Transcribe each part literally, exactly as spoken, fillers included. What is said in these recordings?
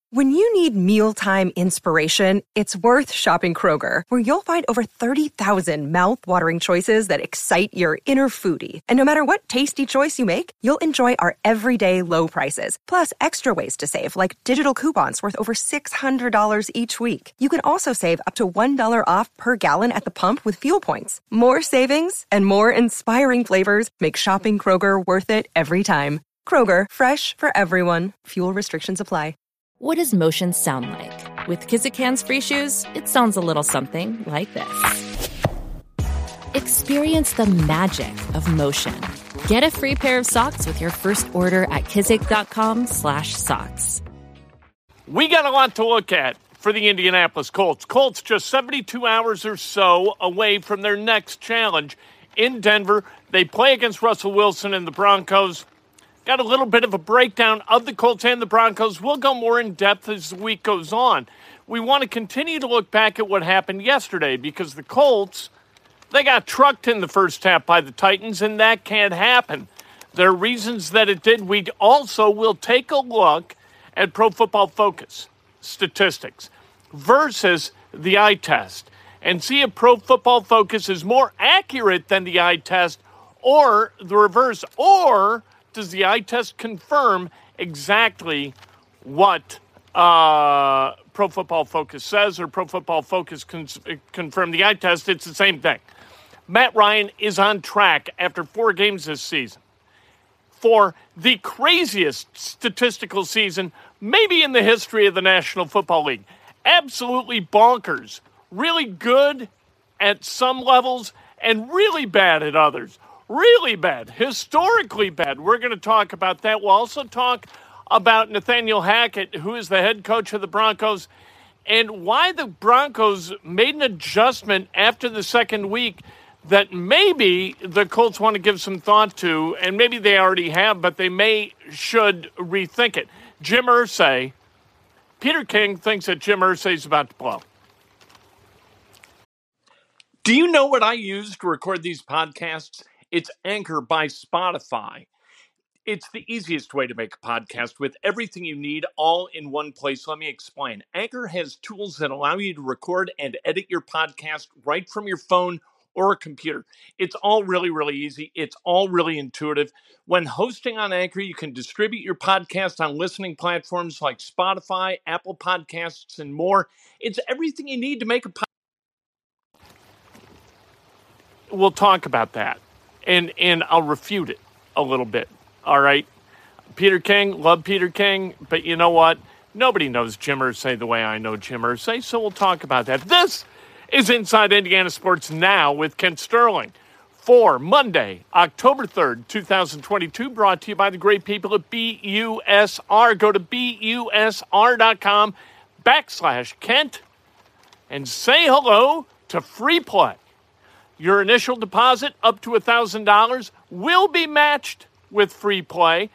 When you need mealtime inspiration, it's worth shopping Kroger, where you'll find over thirty thousand mouth-watering choices that excite your inner foodie. And no matter what tasty choice you make, you'll enjoy our everyday low prices, plus extra ways to save, like digital coupons worth over six hundred dollars each week. You can also save up to one dollar off per gallon at the pump with fuel points. More savings and more inspiring flavors make shopping Kroger worth it every time. Kroger, fresh for everyone. Fuel restrictions apply. What does motion sound like? With Kizikans free shoes, it sounds a little something like this. Experience the magic of motion. Get a free pair of socks with your first order at kizik.com slash socks. We got a lot to look at for the Indianapolis Colts. Colts just seventy-two hours or so away from their next challenge in Denver. They play against Russell Wilson and the Broncos. Got a little bit of a breakdown of the Colts and the Broncos. We'll go more in depth as the week goes on. We want to continue to look back at what happened yesterday because the Colts, they got trucked in the first half by the Titans, and that can't happen. There are reasons that it did. We also will take a look at Pro Football Focus statistics versus the eye test and see if Pro Football Focus is more accurate than the eye test or the reverse, or does the eye test confirm exactly what uh, Pro Football Focus says, or Pro Football Focus con- confirm the eye test? It's the same thing. Matt Ryan is on track after four games this season for the craziest statistical season maybe in the history of the National Football League. Absolutely bonkers. Really good at some levels and really bad at others. Really bad, historically bad. We're going to talk about that. We'll also talk about Nathaniel Hackett, who is the head coach of the Broncos, and why the Broncos made an adjustment after the second week that maybe the Colts want to give some thought to, and maybe they already have, but they may should rethink it. Jim Irsay, Peter King thinks that Jim Irsay is about to blow. Do you know what I use to record these podcasts? It's Anchor by Spotify. It's the easiest way to make a podcast with everything you need all in one place. Let me explain. Anchor has tools that allow you to record and edit your podcast right from your phone or a computer. It's all really, really easy. It's all really intuitive. When hosting on Anchor, you can distribute your podcast on listening platforms like Spotify, Apple Podcasts, and more. It's everything you need to make a podcast. We'll talk about that. And and I'll refute it a little bit, all right? Peter King, love Peter King, but you know what? Nobody knows Jim Irsay the way I know Jim Irsay, so we'll talk about that. This is Inside Indiana Sports Now with Kent Sterling for Monday, October third, twenty twenty-two, brought to you by the great people at B U S R. Go to B U S R dot com backslash Kent and say hello to Free Play. Your initial deposit up to one thousand dollars will be matched with Free Play.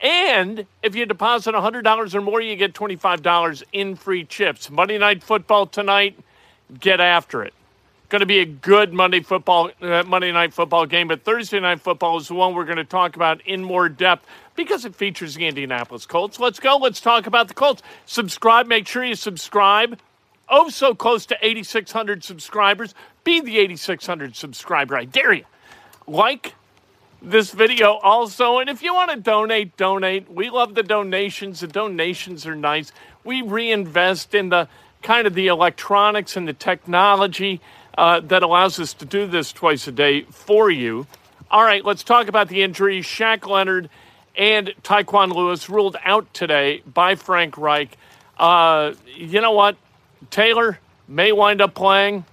And if you deposit one hundred dollars or more, you get twenty-five dollars in free chips. Monday Night Football tonight, get after it. Going to be a good Monday football, uh, Monday Night Football game, but Thursday Night Football is the one we're going to talk about in more depth because it features the Indianapolis Colts. Let's go. Let's talk about the Colts. Subscribe. Make sure you subscribe. Oh, so close to eighty-six hundred subscribers. Be the eighty-six hundred subscriber. I dare you. Like this video also. And if you want to donate, donate. We love the donations. The donations are nice. We reinvest in the kind of the electronics and the technology uh, that allows us to do this twice a day for you. All right, let's talk about the injuries. Shaq Leonard and Tyquan Lewis ruled out today by Frank Reich. Uh, you know what? Taylor may wind up playing.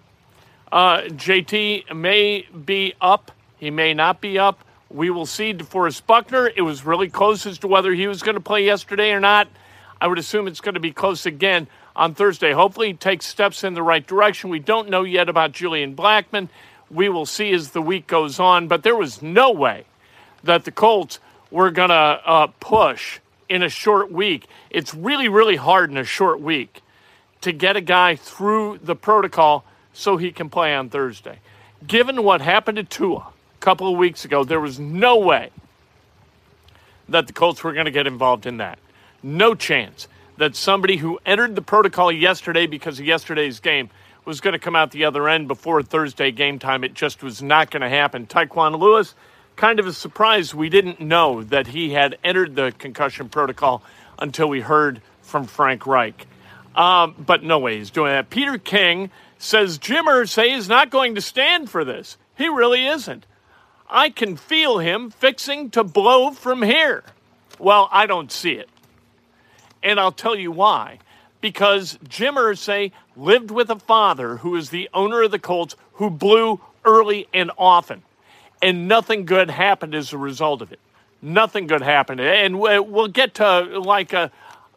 Uh, J T may be up. He may not be up. We will see. DeForest Buckner, it was really close as to whether he was going to play yesterday or not. I would assume it's going to be close again on Thursday. Hopefully he takes steps in the right direction. We don't know yet about Julian Blackmon. We will see as the week goes on. But there was no way that the Colts were going to uh, push in a short week. It's really, really hard in a short week to get a guy through the protocol so he can play on Thursday. Given what happened to Tua a couple of weeks ago, there was no way that the Colts were going to get involved in that. No chance. that somebody who entered the protocol yesterday because of yesterday's game was going to come out the other end before Thursday game time. It just was not going to happen. Tyquan Lewis, kind of a surprise. We didn't know that he had entered the concussion protocol until we heard from Frank Reich. Um, but no way he's doing that. Peter King says Jim Irsay is not going to stand for this. He really isn't. I can feel him fixing to blow from here. Well, I don't see it. And I'll tell you why. Because Jim Irsay lived with a father who is the owner of the Colts who blew early and often. And nothing good happened as a result of it. Nothing good happened. And we'll get to like a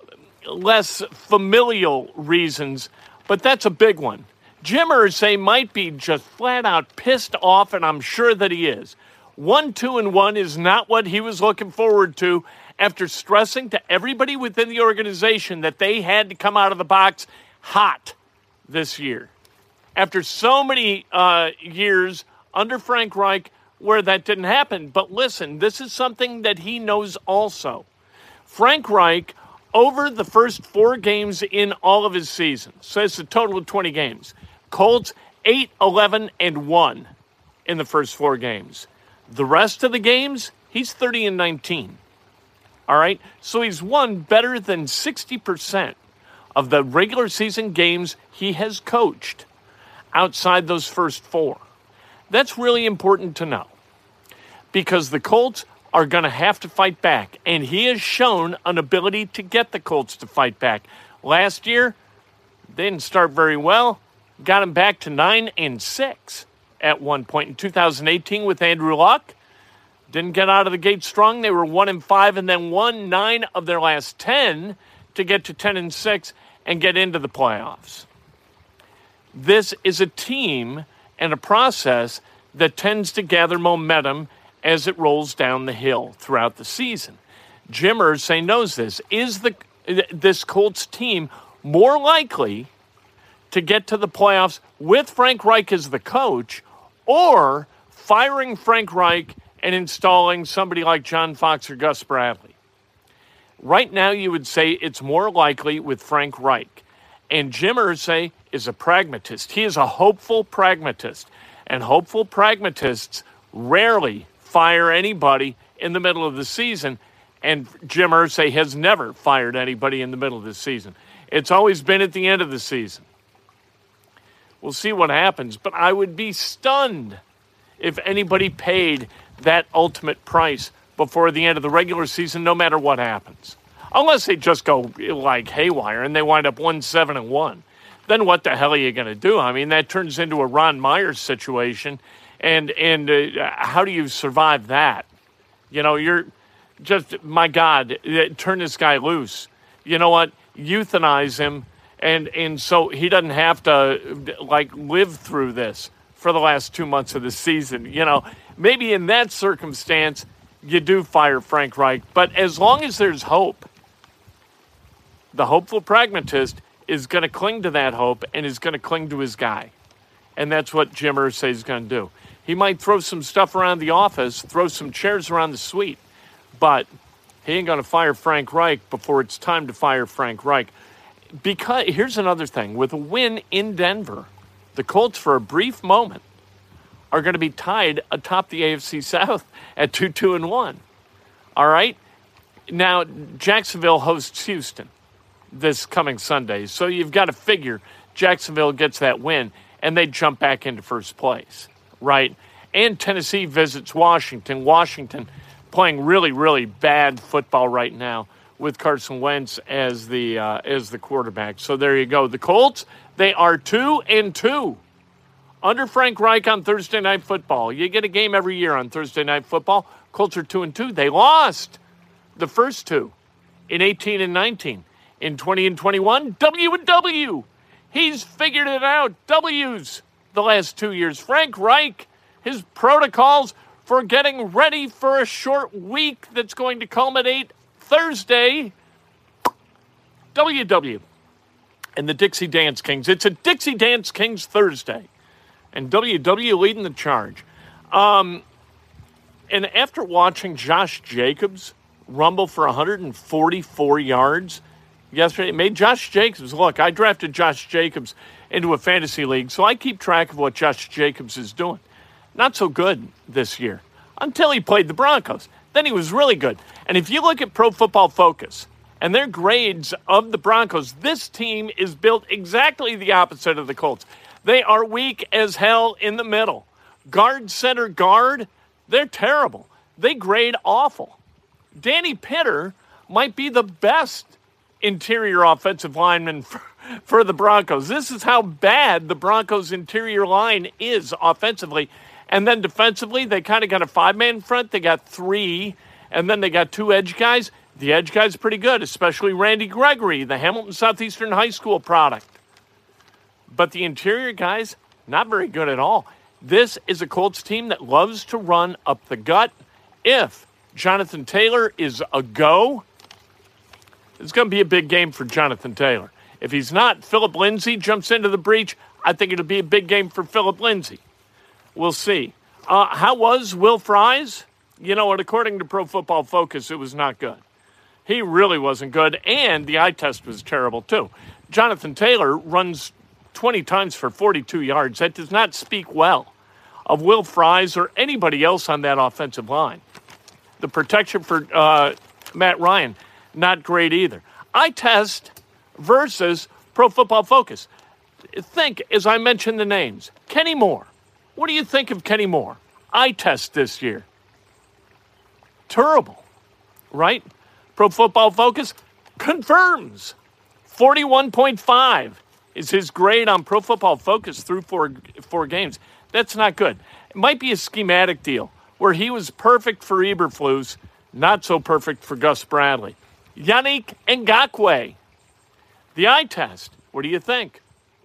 less familial reasons, but that's a big one. Jim Irsay might be just flat out pissed off, and I'm sure that he is. One, two, and one is not what he was looking forward to after stressing to everybody within the organization that they had to come out of the box hot this year. After so many uh, years under Frank Reich where that didn't happen. But listen, this is something that he knows also. Frank Reich, over the first four games in all of his seasons, so it's a total of twenty games, Colts eight, eleven, and one in the first four games. The rest of the games, he's thirty and nineteen. All right? So he's won better than sixty percent of the regular season games he has coached outside those first four. That's really important to know because the Colts are going to have to fight back, and he has shown an ability to get the Colts to fight back. Last year, they didn't start very well, got him back to nine and six at one point in two thousand eighteen with Andrew Luck. Didn't get out of the gate strong. They were one and five and then won nine of their last ten to get to ten and six and get into the playoffs. This is a team and a process that tends to gather momentum as it rolls down the hill throughout the season. Jim Irsay knows this. Is the this Colts team more likely to get to the playoffs with Frank Reich as the coach, or firing Frank Reich and installing somebody like John Fox or Gus Bradley? Right now, you would say it's more likely with Frank Reich. And Jim Irsay is a pragmatist. He is a hopeful pragmatist. And hopeful pragmatists rarely fire anybody in the middle of the season. And Jim Irsay has never fired anybody in the middle of the season. It's always been at the end of the season. We'll see what happens. But I would be stunned if anybody paid that ultimate price before the end of the regular season, no matter what happens. Unless they just go like haywire and they wind up one seven and one. Then what the hell are you going to do? I mean, that turns into a Ron Myers situation. And and uh, how do you survive that? You know, you're just, my God, turn this guy loose. You know what? Euthanize him. And, and so he doesn't have to, like, live through this for the last two months of the season. You know, maybe in that circumstance, you do fire Frank Reich. But as long as there's hope, the hopeful pragmatist is going to cling to that hope and is going to cling to his guy. And that's what Jim Irsay is going to do. He might throw some stuff around the office, throw some chairs around the suite, but he ain't going to fire Frank Reich before it's time to fire Frank Reich. Because here's another thing. With a win in Denver, the Colts, for a brief moment, are going to be tied atop the A F C South at two two and one. All right? Now, Jacksonville hosts Houston this coming Sunday, so you've got to figure Jacksonville gets that win, and they jump back into first place, right? And Tennessee visits Washington. Washington playing really, really bad football right now with Carson Wentz as the uh, as the quarterback. So there you go. The Colts, they are two and two under Frank Reich on Thursday Night Football. You get a game every year on Thursday Night Football. Colts are two and two. They lost the first two in eighteen and nineteen. In twenty and twenty-one, W and W. He's figured it out. W's the last two years. Frank Reich, his protocols for getting ready for a short week that's going to culminate Thursday. W W and the Dixie Dance Kings. It's a Dixie Dance Kings Thursday. And W W leading the charge. Um, and after watching Josh Jacobs rumble for one hundred forty-four yards yesterday. It made Josh Jacobs. Look, I drafted Josh Jacobs into a fantasy league, so I keep track of what Josh Jacobs is doing. Not so good this year until he played the Broncos. Then he was really good. And if you look at Pro Football Focus and their grades of the Broncos, this team is built exactly the opposite of the Colts. They are weak as hell in the middle. Guard, center, guard, they're terrible. They grade awful. Danny Pitter might be the best interior offensive lineman for, for the Broncos. This is how bad the Broncos' interior line is offensively. And then defensively, they kind of got a five-man front. They got three, and then they got two edge guys. The edge guys are pretty good, especially Randy Gregory, the Hamilton Southeastern High School product. But the interior guys, not very good at all. This is a Colts team that loves to run up the gut. If Jonathan Taylor is a go, it's going to be a big game for Jonathan Taylor. If he's not, Philip Lindsay jumps into the breach. I think it'll be a big game for Philip Lindsay. We'll see. Uh, how was Will Fries? You know what, according to Pro Football Focus, it was not good. He really wasn't good, and the eye test was terrible, too. Jonathan Taylor runs twenty times for forty-two yards. That does not speak well of Will Fries or anybody else on that offensive line. The protection for uh, Matt Ryan, not great either. Eye test versus Pro Football Focus. Think, as I mentioned the names, Kenny Moore. What do you think of Kenny Moore? Eye test this year. Terrible, right? Pro Football Focus confirms forty-one point five is his grade on Pro Football Focus through four, four games. That's not good. It might be a schematic deal where he was perfect for Eberflus, not so perfect for Gus Bradley. Yannick Ngakoue. The eye test. What do you think?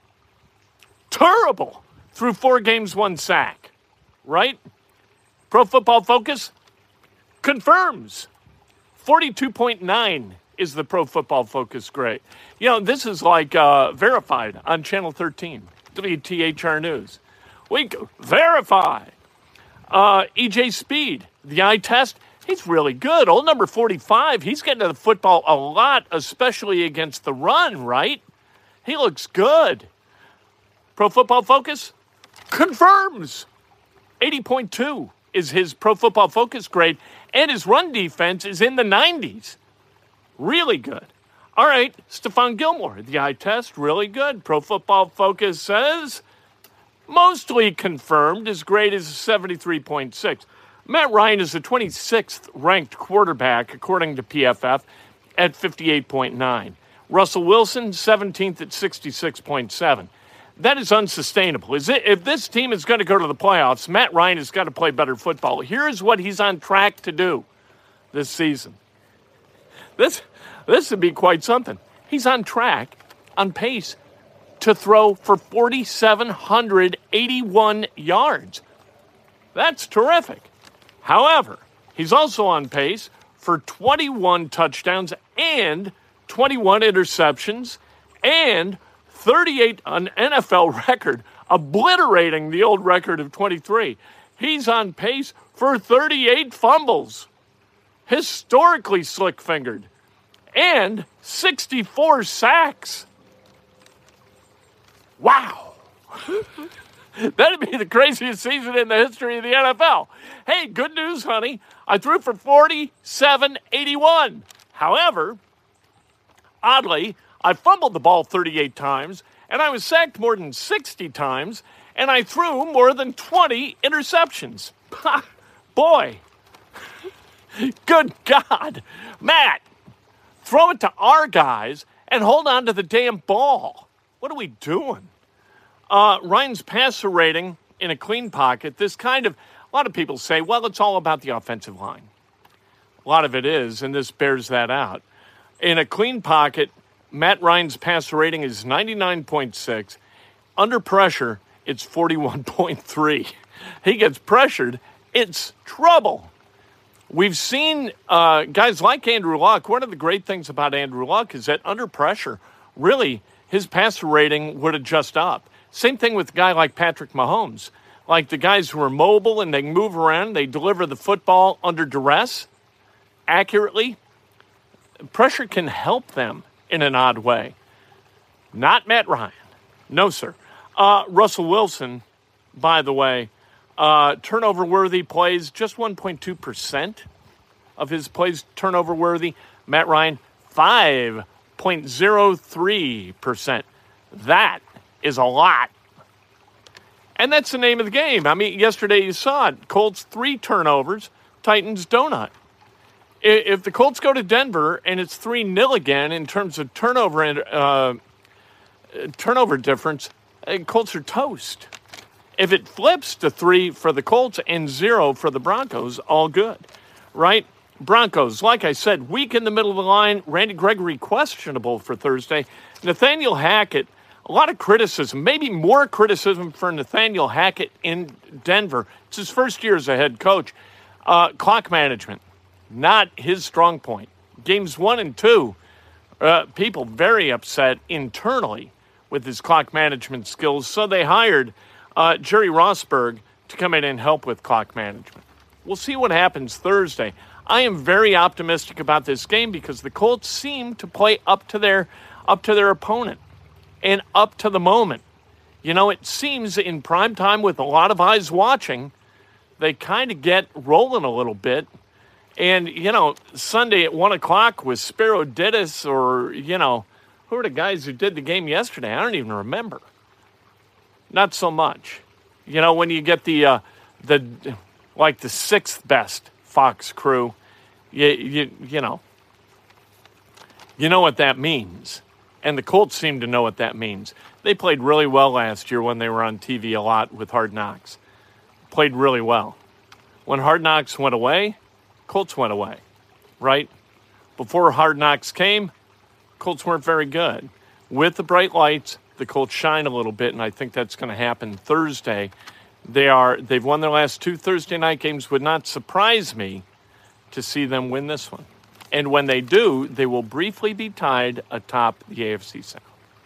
Terrible. Through four games, one sack. Right? Pro Football Focus confirms forty-two point nine is the Pro Football Focus grade. You know, this is like uh, verified on Channel thirteen, W T H R News. We go, verify. Uh, E J Speed, the eye test, he's really good. Old number forty-five, he's getting to the football a lot, especially against the run, right? He looks good. Pro Football Focus confirms eighty point two is his Pro Football Focus grade, and his run defense is in the nineties. Really good. All right, Stephon Gilmore, the eye test, really good. Pro Football Focus says mostly confirmed. His grade is seventy-three point six. Matt Ryan is the twenty-sixth ranked quarterback, according to P F F, at fifty-eight point nine. Russell Wilson, seventeenth at sixty-six point seven. That is unsustainable. Is it, if this team is going to go to the playoffs, Matt Ryan has got to play better football. Here's what he's on track to do this season. This, this would be quite something. He's on track, on pace, to throw for four thousand seven hundred eighty-one yards. That's terrific. However, he's also on pace for twenty-one touchdowns and twenty-one interceptions and thirty-eight, an N F L record, obliterating the old record of twenty-three. He's on pace for thirty-eight fumbles, historically slick-fingered, and sixty-four sacks. Wow. That'd be the craziest season in the history of the N F L. Hey, good news, honey. I threw for forty-seven eighty-one. However, oddly, I fumbled the ball thirty-eight times, and I was sacked more than sixty times, and I threw more than twenty interceptions. Boy. Good God. Matt, throw it to our guys and hold on to the damn ball. What are we doing? Uh, Ryan's passer rating in a clean pocket, this kind of, a lot of people say, well, it's all about the offensive line. A lot of it is, and this bears that out. In a clean pocket, Matt Ryan's passer rating is ninety-nine point six. Under pressure, it's forty-one point three. He gets pressured, it's trouble. We've seen uh, guys like Andrew Luck. One of the great things about Andrew Luck is that under pressure, really, his passer rating would adjust up. Same thing with a guy like Patrick Mahomes. Like the guys who are mobile and they can move around, they deliver the football under duress accurately. Pressure can help them in an odd way. Not Matt Ryan. No, sir. Uh, Russell Wilson, by the way, uh, turnover-worthy plays, just one point two percent of his plays turnover-worthy. Matt Ryan, five point oh three percent. That is a lot. And that's the name of the game. I mean, yesterday you saw it. Colts, three turnovers. Titans, donut. If the Colts go to Denver and it's three nil again in terms of turnover and uh, turnover difference, Colts are toast. If it flips to three for the Colts and zero for the Broncos, all good, right? Broncos, like I said, weak in the middle of the line. Randy Gregory questionable for Thursday. Nathaniel Hackett, a lot of criticism, maybe more criticism for Nathaniel Hackett in Denver. It's his first year as a head coach. Uh, clock management, not his strong point. Games one and two, uh, people very upset internally with his clock management skills, so they hired uh, Jerry Rosberg to come in and help with clock management. We'll see what happens Thursday. I am very optimistic about this game because the Colts seem to play up to their up to their opponent and up to the moment. You know, it seems in prime time with a lot of eyes watching, they kind of get rolling a little bit. And, you know, Sunday at one o'clock with Spiro Dittis or, you know, who are the guys who did the game yesterday? I don't even remember. Not so much. You know, when you get the, uh, the like the sixth best Fox crew, you, you, you know, you know what that means. And the Colts seem to know what that means. They played really well last year when they were on T V a lot with Hard Knocks. Played really well. When Hard Knocks went away, Colts went away, right? Before Hard Knocks came, Colts weren't very good. With the bright lights, the Colts shine a little bit, and I think that's going to happen Thursday. They are, they've won their last two Thursday night games. Would not surprise me to see them win this one. And when they do, they will briefly be tied atop the A F C South.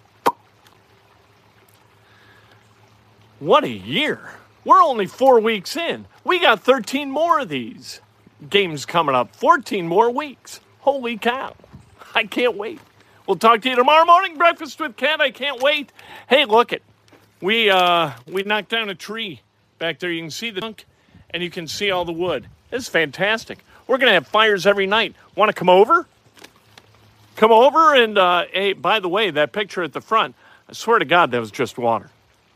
What a year. We're only four weeks in. We got thirteen more of these games coming up. fourteen more weeks. Holy cow. I can't wait. We'll talk to you tomorrow morning. Breakfast with Ken. I can't wait. Hey, look it. We uh we knocked down a tree back there. You can see the trunk and you can see all the wood. It's fantastic. We're going to have fires every night. Want to come over? Come over and, uh, hey, by the way, that picture at the front, I swear to God, that was just water.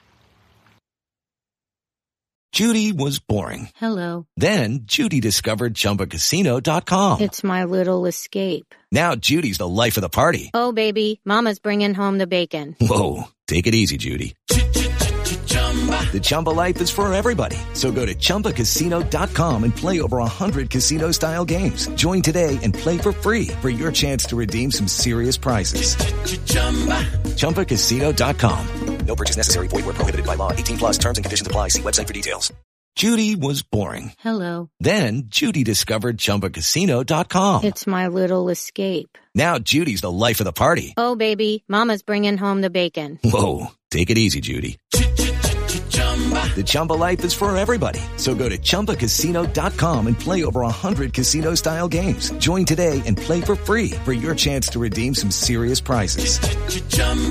Judy was boring. Hello. Then Judy discovered Chumba Casino dot com. It's my little escape. Now Judy's the life of the party. Oh, baby, mama's bringing home the bacon. Whoa, take it easy, Judy. The Chumba life is for everybody. So go to Chumba Casino dot com and play over one hundred casino-style games. Join today and play for free for your chance to redeem some serious prizes. Chumba Casino dot com. No purchase necessary. Void where prohibited by law. eighteen plus terms and conditions apply. See website for details. Judy was boring. Hello. Then Judy discovered Chumba Casino dot com. It's my little escape. Now Judy's the life of the party. Oh, baby, mama's bringing home the bacon. Whoa, take it easy, Judy. The Chumba life is for everybody. So go to Chumba Casino dot com and play over one hundred casino-style games. Join today and play for free for your chance to redeem some serious prizes.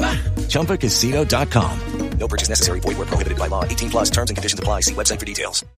Chumba Casino dot com. No purchase necessary. Void where prohibited by law. eighteen plus terms and conditions apply. See website for details.